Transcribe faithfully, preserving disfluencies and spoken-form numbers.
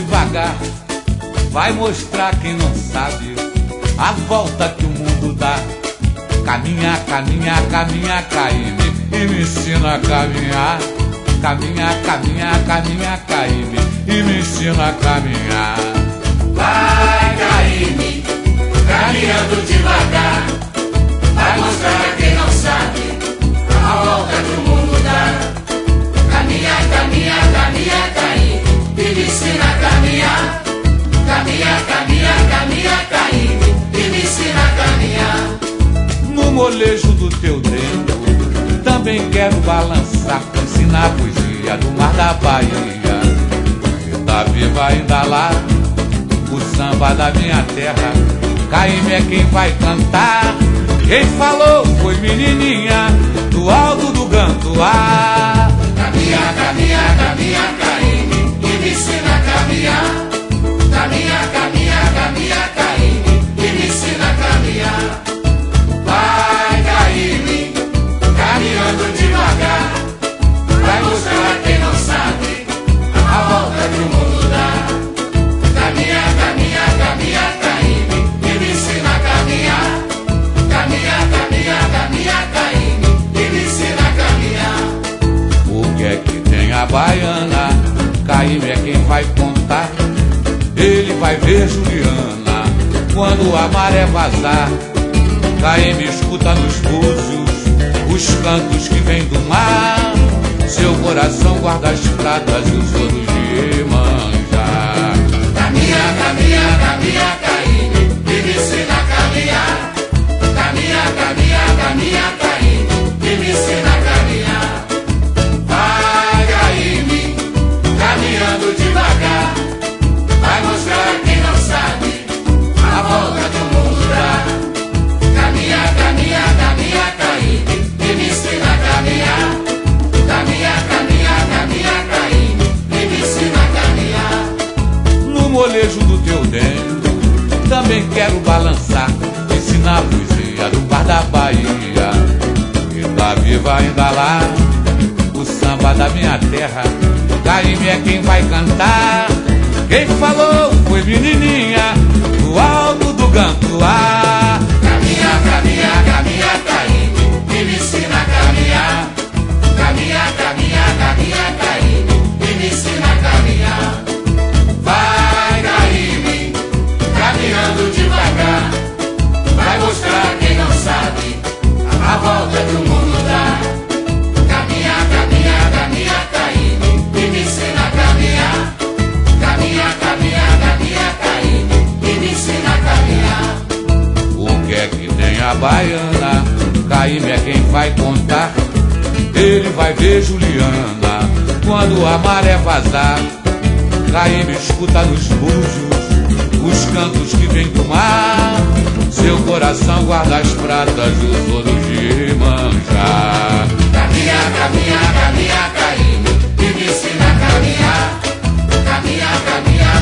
devagar, vai mostrar quem não sabe a volta que o mundo dá. Caminha, caminha, caminha, Caíme, e me ensina a caminhar. Caminha, caminha, caminha, Caíme, e me ensina a caminhar. Vai, Caíme, caminhando devagar, vai mostrar a quem não sabe a volta que o mundo dá. Caminha, caminha, caminha, Caíme, e me ensina a caminhar. Caminha, caminha, caminha, Caíme, e me ensina a caminhar. No molejo do teu dedo também quero balançar, ensinar a poesia do mar da Bahia. Que tá viva ainda lá o samba da minha terra. Caíme é quem vai cantar. Quem falou foi menininha do alto do Gantuá. Caminha, caminha, caminha, Caíme, e me ensina a caminhar. Caminha, caminha, caminha, Caíme, e me ensina a caminhar. Vai, Caíme, caminhando devagar, vai mostrar a quem não sabe a volta que o mundo dá. Caminha, caminha, caminha, Caíme, e me ensina a caminhar. Caminha, caminha, caminha, Caíme, e me ensina a caminhar. O que é que tem a baiana? Caíme é quem vai contar. Ele vai ver Juliana quando a maré vazar. Caíme escuta nos búzios os cantos que vêm do mar. Seu coração guarda as pratas e os ouros de Iemanjá. Caminha, caminha, caminha, Caíme, e me ensina a caminhar. Caminha, caminha, caminha, Caíme, e me ensina a caminhar. Vai, Caíme, caminhando devagar, vai mostrar a quem não sabe a volta que o mundo dá. Caminha, caminha, caminha, Caíme, e me ensina a caminhar. Caminha, caminha, caminha, Caíme, e me ensina a caminhar. No molejo do teu dedo também quero balançar, ensinar a poesia do bar da Bahia. Que tá viva ainda lá o samba da minha terra. Caíme é quem vai cantar. Quem falou foi menininha do alto do Gantuá. Caminha, caminha, caminha, Caíme, e me ensina a caminhar. Caminha, caminha, caminha, Caíme, e me ensina a caminhar. Vai, Caíme, caminhando devagar, vai mostrar a quem não sabe a volta que o mundo dá. Caminha, caminha, caminha, Caíme, e me ensina a caminhar. Caminha, caminha, caminha, Caíme, e me ensina a caminhar. O que é que tem a baiana? Caíme é quem vai contar. Ele vai ver Juliana quando a maré vazar. Caíme escuta nos búzios os cantos que vêm do mar. Seu coração guarda as pratas e os ouros de Iemanjá. Caminha, caminha, caminha, Caíme, e me ensina a caminhar. Caminha, caminha,